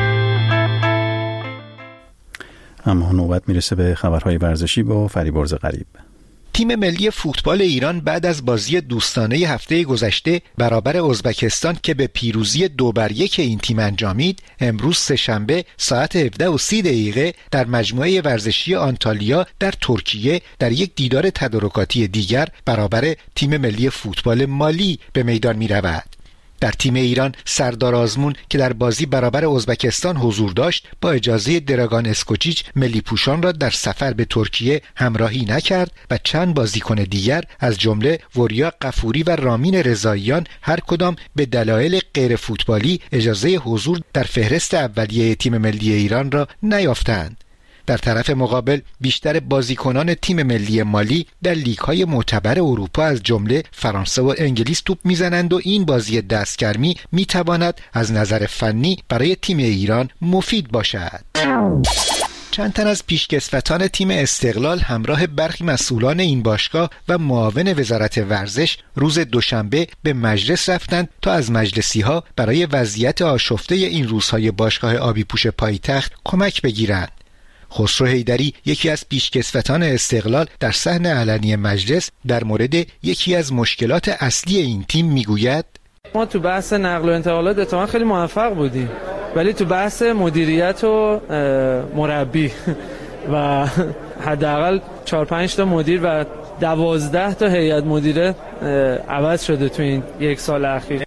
اما نوبت میرسه به خبرهای ورزشی با فریبرز غریب.
تیم ملی فوتبال ایران بعد از بازی دوستانه هفته گذشته برابر ازبکستان که به پیروزی دو بر یک این تیم انجامید، امروز سه‌شنبه ساعت هفده و سی دقیقه در مجموعه ورزشی آنتالیا در ترکیه در یک دیدار تدارکاتی دیگر برابر تیم ملی فوتبال مالی به میدان می رود. در تیم ایران سردار آزمون که در بازی برابر ازبکستان حضور داشت با اجازه دراگان اسکوچیچ ملی پوشان را در سفر به ترکیه همراهی نکرد و چند بازیکن دیگر از جمله وریا قفوری و رامین رضاییان هر کدام به دلایل غیر فوتبالی اجازه حضور در فهرست اولیه تیم ملی ایران را نیافتند. در طرف مقابل بیشتر بازیکنان تیم ملی مالی در لیگ‌های معتبر اروپا از جمله فرانسه و انگلیس توپ میزنند و این بازی دستگرمی میتواند از نظر فنی برای تیم ایران مفید باشد. چند تن از پیشکسوتان تیم استقلال همراه برخی مسئولان این باشگاه و معاون وزارت ورزش روز دوشنبه به مجلس رفتند تا از مجلسی‌ها برای وضعیت آشفته این روزهای باشگاه آبی پوش پایتخت کمک بگیرند. خسرو حیدری، یکی از پیشکسوتان استقلال، در صحن علنی مجلس در مورد یکی از مشکلات اصلی این تیم میگوید:
ما تو بحث نقل و انتقالات اتفاقا خیلی موفق بودیم، ولی تو بحث مدیریت و مربی و حداقل چهار پنج تا مدیر و دوازده تا هیئت مدیره عوض شده تو این یک سال اخیر.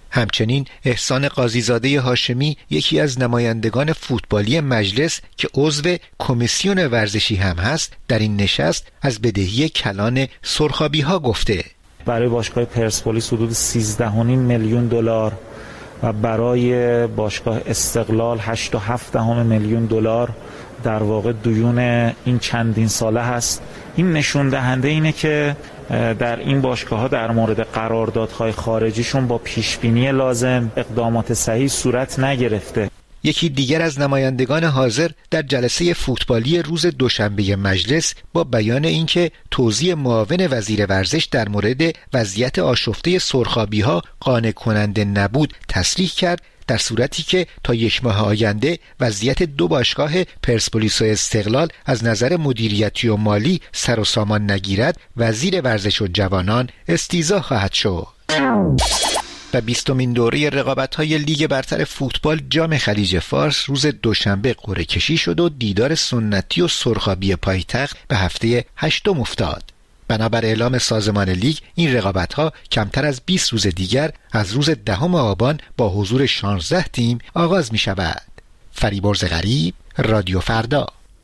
همچنین احسان قاضیزاده هاشمی، یکی از نمایندگان فوتبالی مجلس که عضو کمیسیون ورزشی هم هست، در این نشست از بدهی کلان سرخابی ها گفته
برای باشگاه پرسپولیس حدود سیزده و نیم میلیون دلار و برای باشگاه استقلال هشت و هفت دهم میلیون دلار در واقع دیون این چندین ساله هست. این نشون دهنده اینه که در این باشگاه‌ها در مورد قراردادهای خارجیشون با پیشبینی لازم اقدامات صحیح صورت نگرفته.
یکی دیگر از نمایندگان حاضر در جلسه فوتبالی روز دوشنبه مجلس با بیان اینکه توضیح معاون وزیر ورزش در مورد وضعیت آشفته سرخابی‌ها قانع کننده نبود تصریح کرد در صورتی که تا یک ماه آینده وضعیت دو باشگاه پرسپولیس و استقلال از نظر مدیریتی و مالی سر و سامان نگیرد، وزیر ورزش و جوانان استیضاح خواهد شد. و بیستمین دوره رقابت‌های لیگ برتر فوتبال جام خلیج فارس روز دوشنبه قرعه کشی شد و دیدار سنتی و سرخابی پایتخت به هفته هشتم افتاد. بنابر اعلام سازمان لیگ این رقابت‌ها کمتر از بیست روز دیگر از روز دهم آبان با حضور شانزده تیم آغاز می‌شود. فریبرز غریب، رادیو فردا.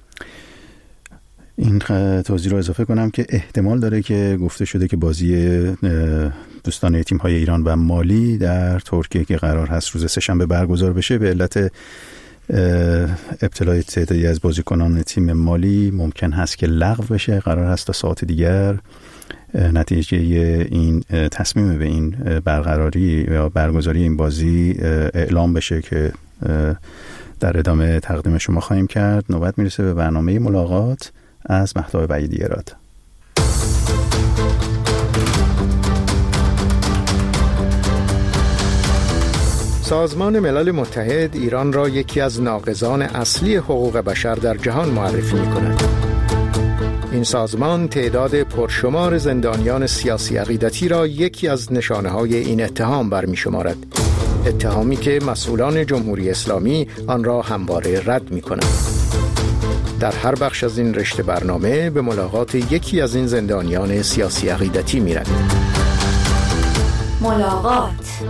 این توضیح رو اضافه کنم که احتمال داره که گفته شده که بازی دوستانه تیم‌های ایران و مالی در ترکیه که قرار هست روز سه‌شنبه برگزار بشه به علت ابتلای تعدادی از بازیکنان تیم مالی ممکن هست که لغو بشه. قرار هست تا ساعت دیگر نتیجه این تصمیم به این برقراری یا برگزاری این بازی اعلام بشه که در ادامه تقدیم شما خواهیم کرد. نوبت میرسه به برنامه ملاقات از مهتاب وحیدی اراد.
سازمان ملل متحد ایران را یکی از ناقضان اصلی حقوق بشر در جهان معرفی می‌کند. این سازمان تعداد پرشمار زندانیان سیاسی عقیدتی را یکی از نشانه‌های این اتهام برمی‌شمارد. اتهامی که مسئولان جمهوری اسلامی آن را همواره رد می‌کنند. در هر بخش از این رشته برنامه به ملاقات یکی از این زندانیان سیاسی عقیدتی می‌رویم.
ملاقات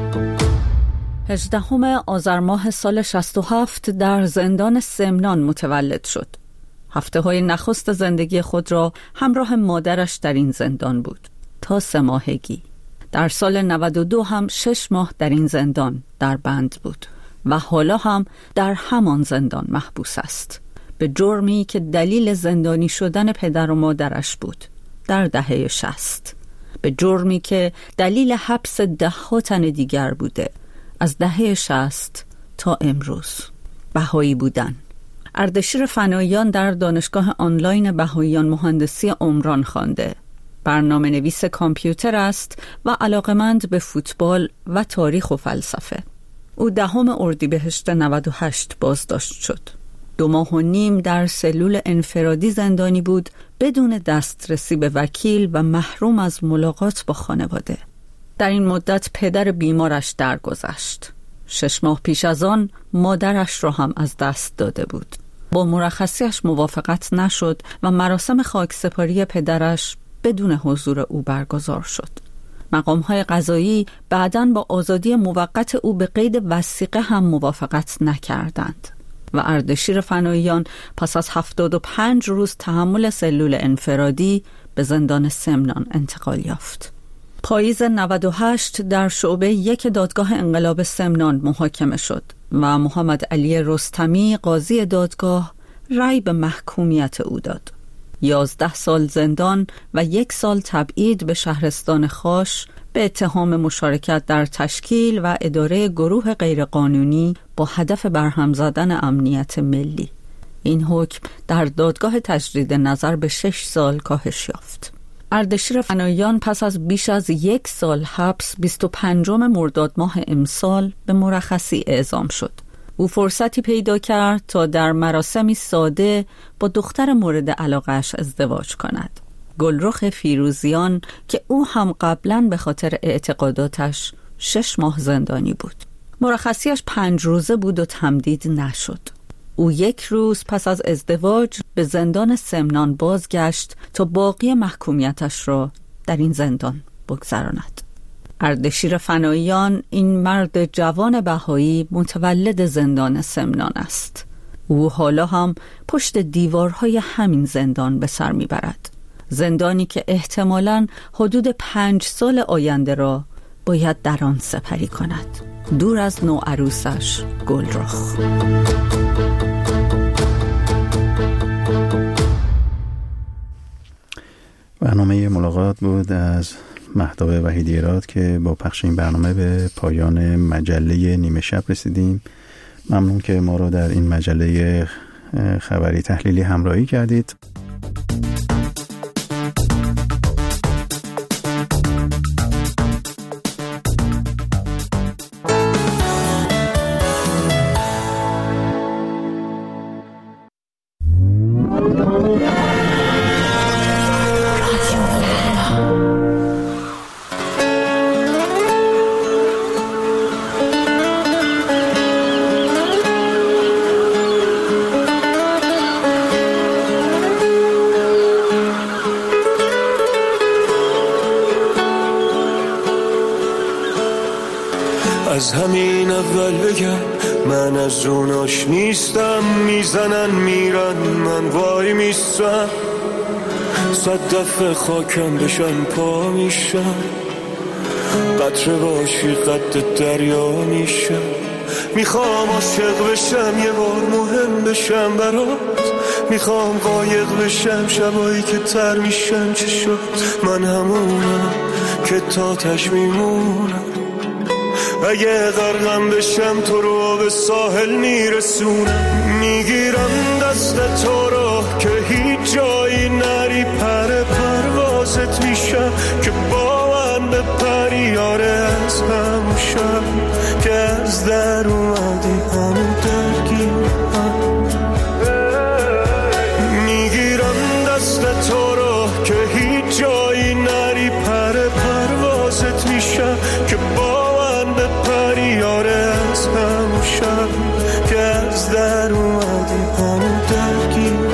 هجدهم آذر ماه سال شصت و هفت در زندان سمنان متولد شد. هفته های نخست زندگی خود را همراه مادرش در این زندان بود تا سه ماهگی. در سال نود و دو هم شش ماه در این زندان در بند بود و حالا هم در همان زندان محبوس است به جرمی که دلیل زندانی شدن پدر و مادرش بود در دهه شصت، به جرمی که دلیل حبس ده ها تن دیگر بوده از دهه شصت تا امروز. بهایی بودن. اردشیر فناییان در دانشگاه آنلاین بهاییان مهندسی عمران خوانده. برنامه نویس کامپیوتر است و علاقمند به فوتبال و تاریخ و فلسفه. او دهم اردیبهشت نود و هشت بازداشت شد. دو ماه و نیم در سلول انفرادی زندانی بود بدون دسترسی به وکیل و محروم از ملاقات با خانواده. در این مدت پدر بیمارش درگذشت. شش ماه پیش از آن مادرش را هم از دست داده بود. با مرخصیش موافقت نشد و مراسم خاکسپاری پدرش بدون حضور او برگزار شد. مقام‌های قضایی بعداً با آزادی موقت او به قید وثیقه هم موافقت نکردند و اردشیر فناییان پس از هفتاد و پنج روز تحمل سلول انفرادی به زندان سمنان انتقال یافت. پاییز نود و هشت در شعبه یک دادگاه انقلاب سمنان محاکمه شد و محمد علی رستمی قاضی دادگاه رأی به محکومیت او داد. یازده سال زندان و یک سال تبعید به شهرستان خاش به اتهام مشارکت در تشکیل و اداره گروه غیرقانونی با هدف برهم زدن امنیت ملی. این حکم در دادگاه تجدید نظر به شش سال کاهش یافت. اردشیر فناییان پس از بیش از یک سال حبس بیست و پنجم مرداد ماه امسال به مرخصی اعزام شد. او فرصتی پیدا کرد تا در مراسمی ساده با دختر مورد علاقه‌اش ازدواج کند، گلرخ فیروزیان، که او هم قبلاً به خاطر اعتقاداتش شش ماه زندانی بود. مرخصیش پنج روزه بود و تمدید نشد. او یک روز پس از ازدواج به زندان سمنان بازگشت تا باقی محکومیتش را در این زندان بگذراند. اردشیر فناییان، این مرد جوان بهایی متولد زندان سمنان است. او حالا هم پشت دیوارهای همین زندان به سر میبرد. زندانی که احتمالاً حدود پنج سال آینده را باید در آن سپری کند، دور از نوعروسش گلرخ.
برنامه ملاقات بود از مهتاب وحیدی راد که با پخش این برنامه به پایان مجله نیمه شب رسیدیم. ممنون که ما رو در این مجله خبری تحلیلی همراهی کردید.
از همین اول بگم من از اوناش نیستم، میزنن میرن من وای میستم، صد دفعه خاکم بشن پا میشم، قطره باشی قد دریا میشم، میخوام عاشق بشم یه بار مهم بشم برات، میخوام قایق بشم شبایی که تر میشم چه شد، من همونم که تاتش میمونم، اگه غرقم بشم تو رو به ساحل میرسونم، میگیرم دست تو رو که هیچ جایی نری، پر پروازت میشم که با من به پری، یاره از همون شب که از در اومدی همون درگیرم، میگیرم دست تو رو که هیچ جایی نری، پر پروازت میشم که با به پری، یاره از همون شب که از در اومدی همون درگیرم.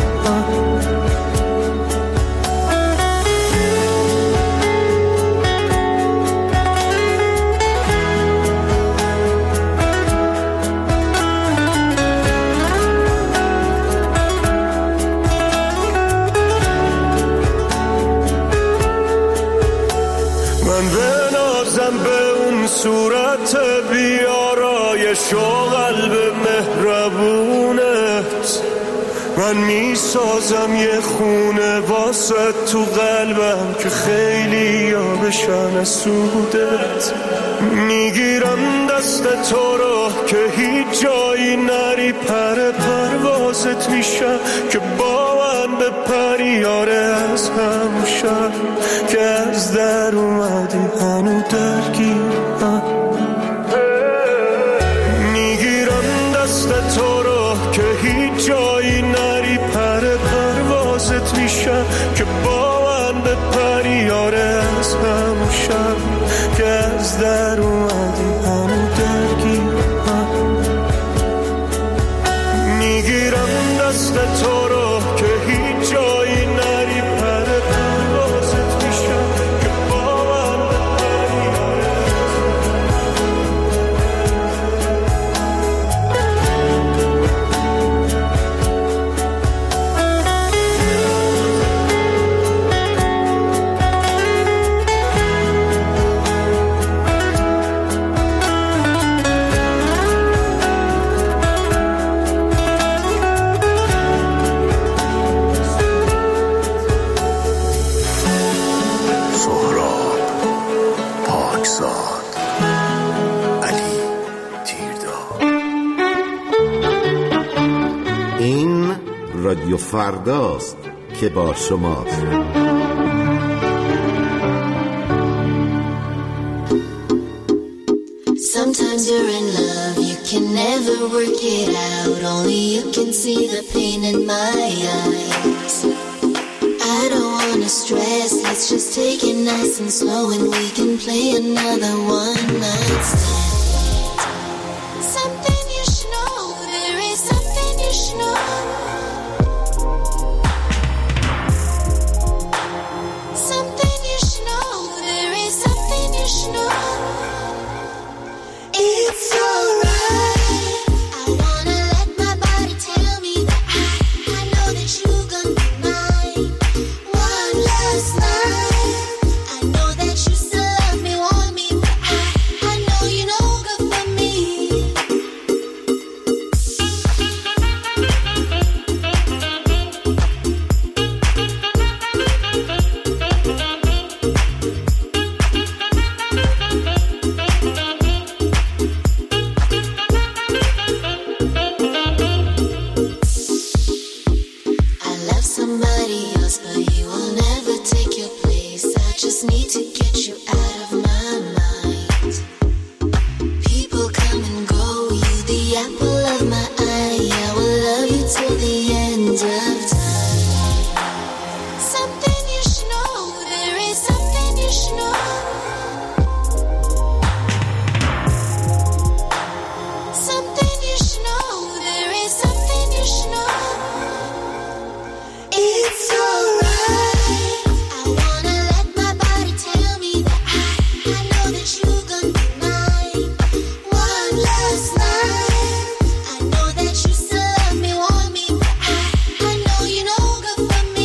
من به نازم به اون صورت بیارایش و قلب مهربونت، من میسازم یه خونه واسه تو قلبم که خیلی یا بشن از سودت، میگیرم دست تو رو که هیچ جایی نری، پر پروازت میشم که با من به پری، یاره از همون شب که از در اومدی هنو درگیرم، میگیرم دست تو رو که هیچ جایی نری، پر پروازت میشم که با من به پری، یاره از همون شب که از در اومدی هنو درگیرم، میگیرم دست تو رو که هیچ جایی نری، پر پروازت میشم که با من به پری، یاره
رادیو فرداست که با شماست.
Sometimes you're in love, you can never work it out, only you can see the pain in my eyes. I don't wanna stress, let's just take it nice and slow and we can play another one night stand. Something you should know, there is something you should know. Something you should know, there is something you should know. somebody else, but he will never take your place. I just need to get you out of my mind. People come and go, you the apple of my eye. I will love you till the end of time. Something you should know, there is something you should know. Something you should know, there is something you should know. It's alright. I wanna let my body tell me that I, I know that you're gonna be mine. One last night. I know that you still love me, want me, but I, I know you know good for me.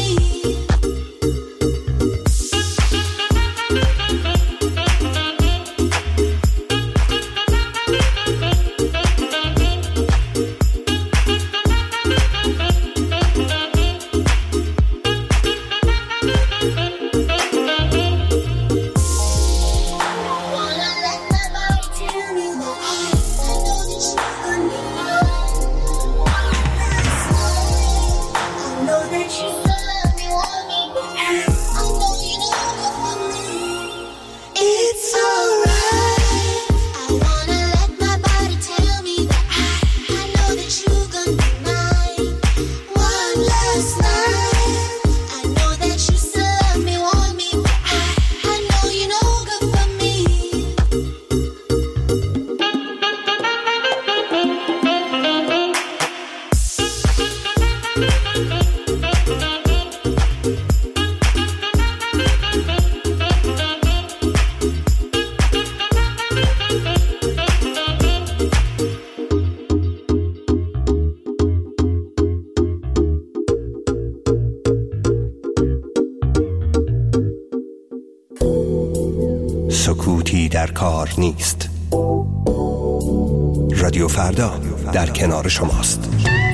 Wanna let my body tell me that I, I know that you're gonna be mine. One last night. I know that you still love me, want me, but I, I know you know good for me. It's alright. I wanna let my body tell me that I, I know that you're gonna be mine. One last night. I know that you still love me, want me, but I, I know you know good for me.
سکوتی در کار نیست. رادیو فردا در کنار شماست.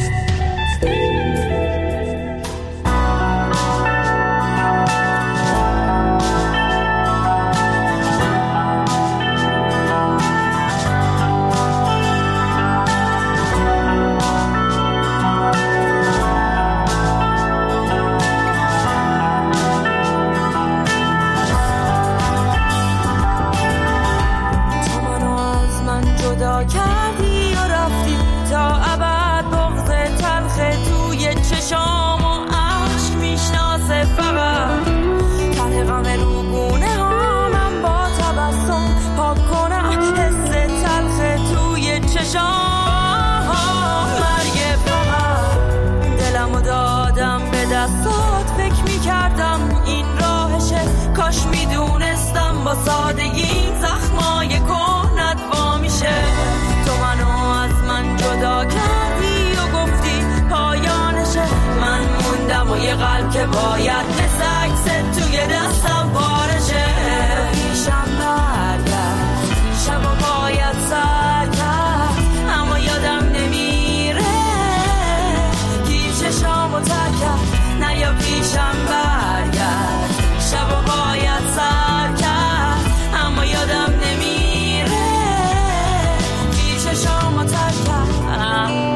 تو منو از من جدا کردی و رفتی تا ابد. بغض تلخ توی چشام و عشق میشناسه فقط. ته غم روگونه ها من با تبسم پاک کنم حس تلخ توی چشام. مرگ فقط دلمو دادم به دستات. فکر میکردم این راهشه، کاش میدونستم با سادگی زخمای کهنت وا میشه. تو منو از من جدا کردی و گفتی پایانشه. من موندم و یه قلب که باید مثل عکست توی دستم پارشه. پیشم برگرد شب و باید سر کرد، اما یادم نمیره کی چشامو ترک کرد. نه یا پیشم برگرد شب و باید سر کرد، اما یادم نمیره کی چشامو ترک کرد.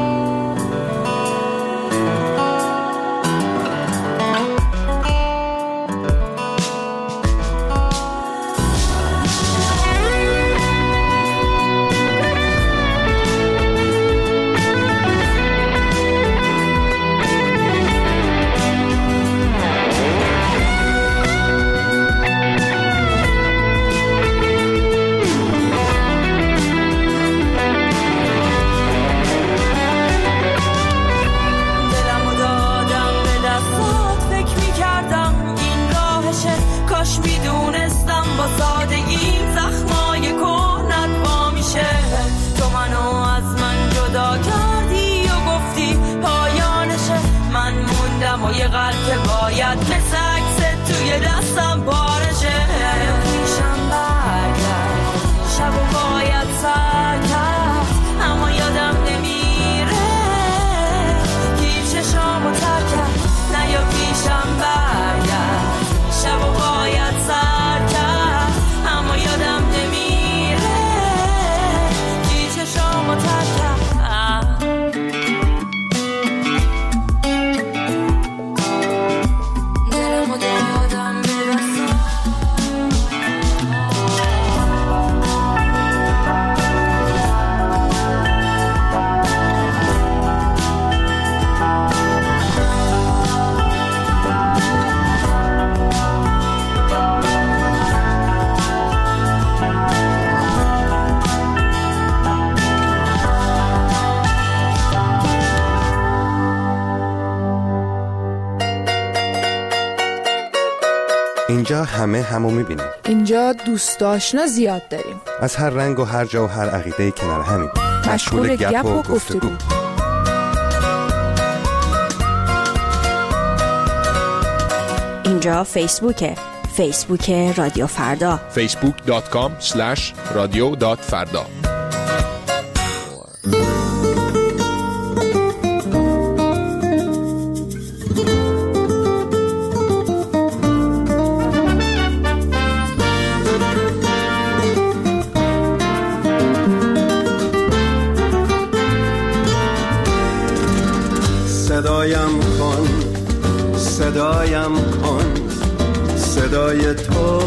دلمو دادم به دستات. فکر میکردم این راهشه، کاش میدونستم با سادگی زخمای کهنت وا میشه. تو منو از من جدا کردی و گفتی پایانشه. من موندم و یه قلب که باید مثل عکست توی دستم پارشه. پیشم برگرد شب و باید سر کرد، اما یادم نمیره کی چشامو ترک کرد. نه یا پیشم برگرد شب و باید سر کرد، اما یادم نمیره کی چشامو ترک کرد.
اینجا همه همو میبینیم.
اینجا دوست آشنا زیاد داریم.
از هر رنگ و هر جا و هر عقیده‌ای کنار همیم.
مشغول گپ و گفتگو.
اینجا فیسبوکه. فیسبوک رادیو فردا.
فیسبوک دات کام اسلش رادیو دات فردا.
صدایم کن صدایم کن صدای تو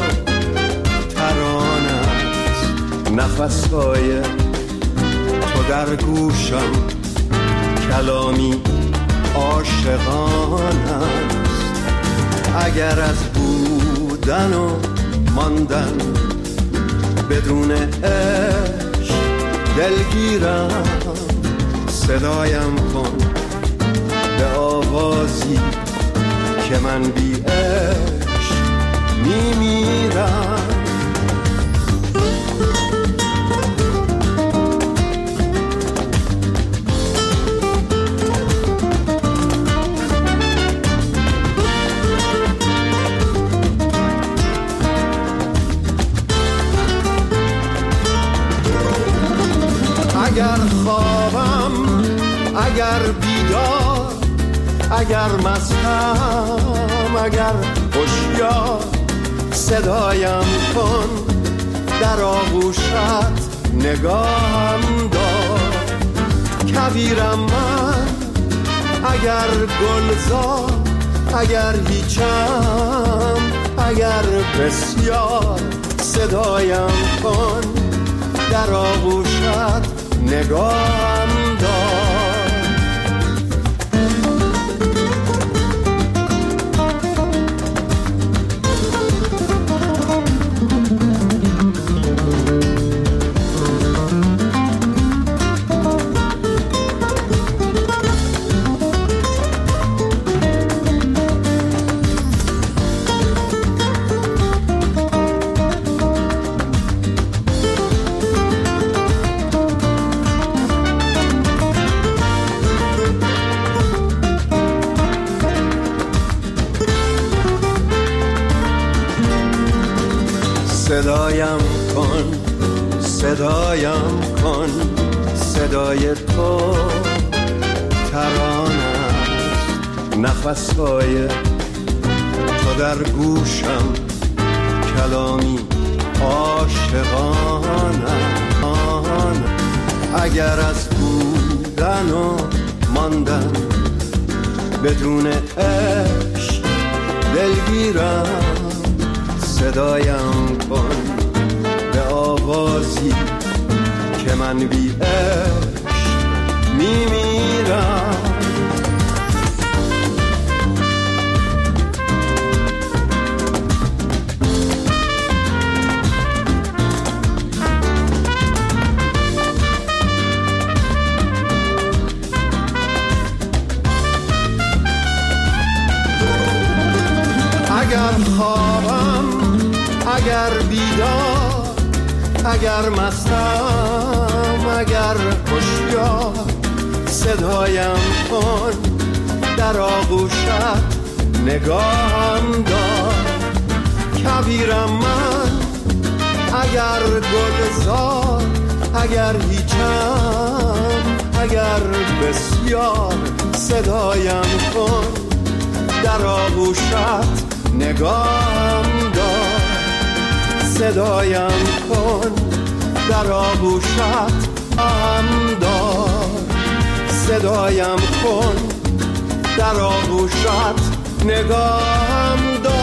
ترانه است، نفس‌های تو در گوشم کلامی عاشقانه است. اگر از بودن و ماندن بدون عشق دلگیرم، صدایم کن به آوازی که من بی عشق میمیرم. اگر خوابم اگر بیدار، اگر مستم اگر هوشیار، صدایم کن در آغوشت نگاهم دار. کویرم من اگر گلزار، اگر هیچم اگر بسیار، صدایم کن در آغوشت نگاهم دار. صدایم کن صدایم کن صدای تو ترانه است، نفس‌های تو در گوشم کلامی عاشقانه. اگر از بودن و ماندن بدون عشق دلگیرم، صدایم کن به آوازی که من بی عشق میمیرم. اگر خوابم اگر بیدار، اگر مستم اگر هوشیار، صدایم کن در آغوشت نگاهم دار. کویرم من اگر گلزار، اگر هیچم اگر بسیار، صدایم کن در آغوشت نگاهم دار. صدایم کن در آغوشت هم دار. صدایم کن در آغوشت نگاهم دار.